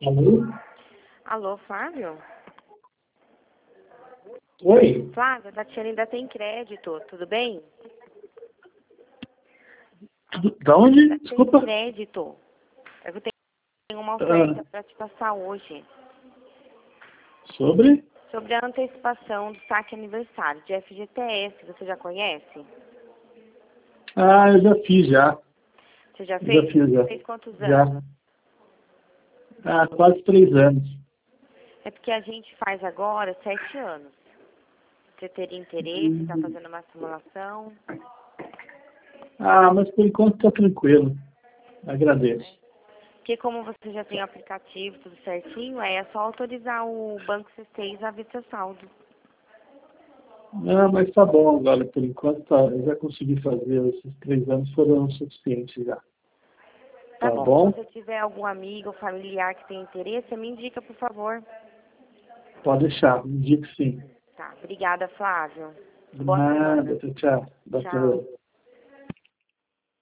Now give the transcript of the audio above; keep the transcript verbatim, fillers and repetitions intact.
Alô? Alô, Flávio? Oi? Flávio, a Tatiana ainda tem crédito, tudo bem? Da onde? Ainda tem Desculpa. crédito. Eu tenho uma Ah, oferta para te passar hoje sobre? sobre a antecipação do saque aniversário de F G T S. Você já conhece? Ah, eu já fiz, já. Você já Já fez? fiz, já. Fez quantos Já. anos? Há quase três anos. É porque a gente faz agora sete anos. Você teria interesse, está Hum. fazendo uma simulação? Ah, mas por enquanto tá tranquilo. Agradeço. Porque como você já tem o aplicativo, tudo certinho, aí é só autorizar o Banco C seis a ver seu saldo. Ah, mas tá bom agora, por enquanto tá. Eu já consegui fazer. Esses três anos foram suficientes já. Tá Tá bom. Se bom? você tiver algum amigo ou familiar que tenha interesse, me indica, por favor. Pode deixar. Me diga que sim. Tá. Obrigada, Flávio. De Boa nada. semana. Tchau, tchau. Boa Tchau. semana.